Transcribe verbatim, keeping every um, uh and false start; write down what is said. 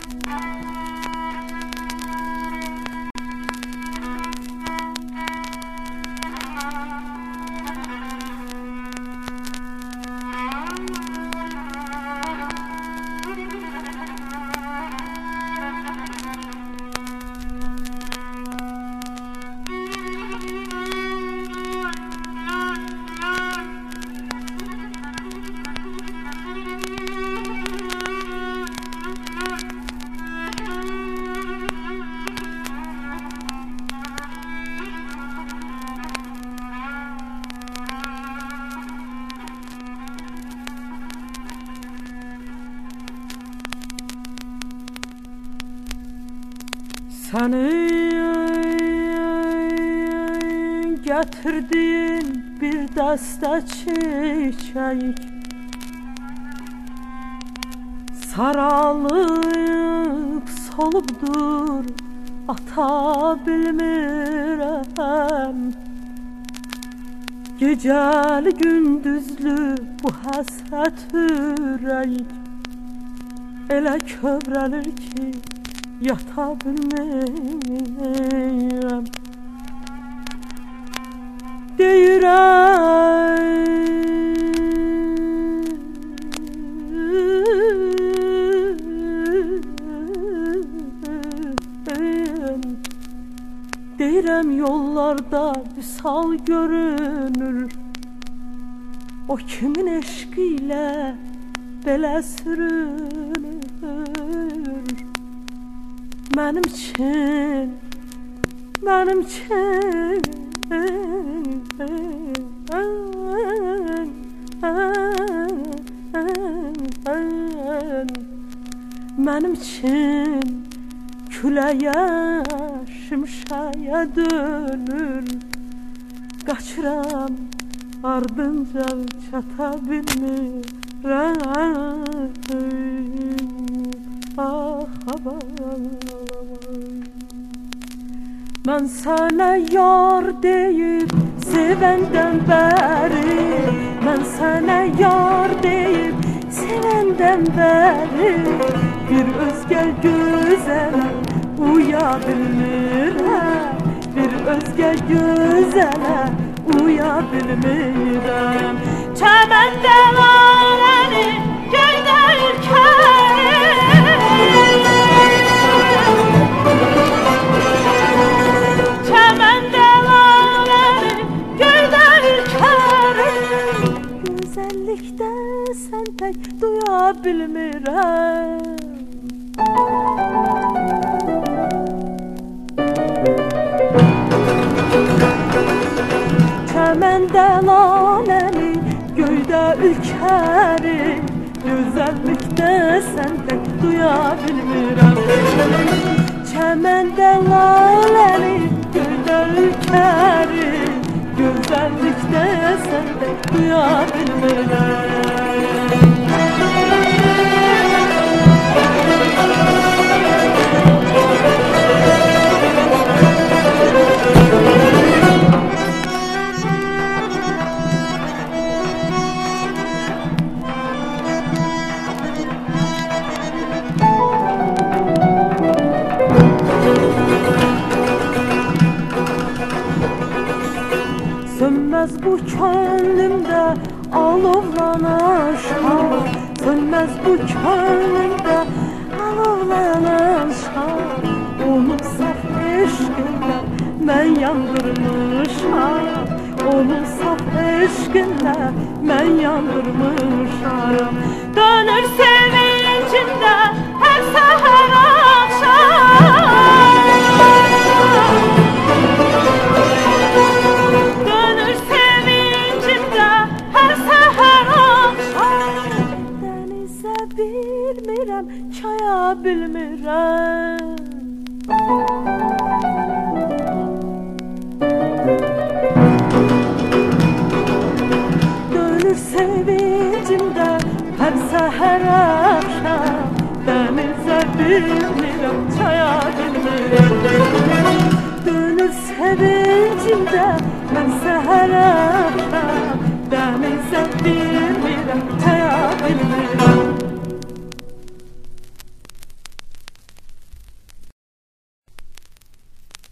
Senin getirdiğin bir deste çiçek saralıp solubdur, ata bilmirəm. Gecəli gündüzlü bu həsrət ürək elə kövrəlir ki yata bilmirəm. Deyirəm, deyirəm yollarda vüsal görünür. O kimin eşqi ilə belə sürünür. Mənim üçün, mənim üçün mənim üçün küləyə, şimşəyə dönür. Qaçıram, ardınca çata bilmirəm. Ah, mən sənə yar deyib sevəndən bəri, mən sənə yar deyib sevəndən bəri bir özgə gözələ uya bilmirəm, bir özgə gözələ uya bilmirəm. Çəməndə laləni, göydə ürkərim, çəməndə laləni, göydə ürkərim. Gözəllikdə sən tək duya bilmirəm. Çəməndə laləni, göydə ürkərim. Gözəllikdə sən tək duya bilmirəm. Çəməndə laləni, göydə ürkərim. Gözəllikdə sən tək duya bilmirəm. Sönməz bu könlümdə alovlanan şam, sönməz bu könlümdə alovlanan şam. Onun saf eşqinlə mən yandırmışam, onun saf eşqinlə mən yandırmışam. Dönür sevincimdə hər səhər axşam, bilmirəm, çaya bilmirəm. Dönür sevincimdə hər səhər axşam,